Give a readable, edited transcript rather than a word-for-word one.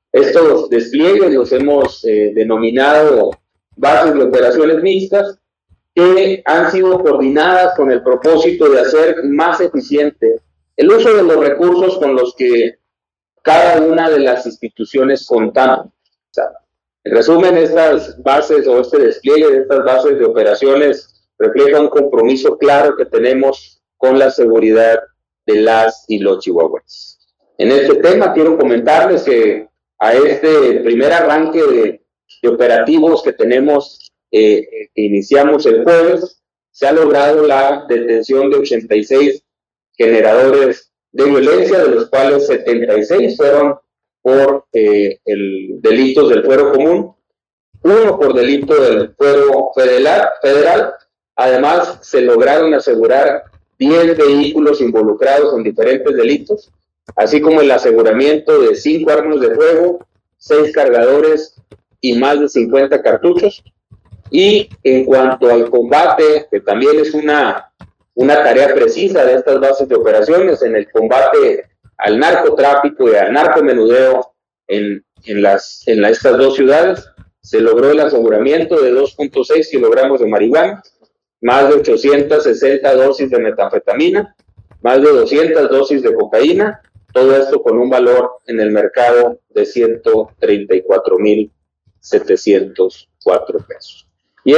Estos despliegues los hemos denominado bases de operaciones mixtas, que han sido coordinadas con el propósito de hacer más eficiente el uso de los recursos con los que cada una de las instituciones contamos. O sea, en resumen, estas bases o este despliegue de estas bases de operaciones refleja un compromiso claro que tenemos con la seguridad de las y los chihuahuenses. En este tema quiero comentarles que a este primer arranque de operativos que tenemos, que iniciamos el jueves, se ha logrado la detención de 86 generadores de violencia, de los cuales 76 fueron por delitos del fuero común, uno por delito del fuero federal. Además, se lograron asegurar 10 vehículos involucrados en diferentes delitos, así como el aseguramiento de 5 armas de fuego, 6 cargadores y más de 50 cartuchos. Y en cuanto al combate, que también es una tarea precisa de estas bases de operaciones, en el combate al narcotráfico y al narcomenudeo en estas dos ciudades, se logró el aseguramiento de 2.6 kilogramos de marihuana, más de 860 dosis de metanfetamina, más de 200 dosis de cocaína, todo esto con un valor en el mercado de 134,704 pesos.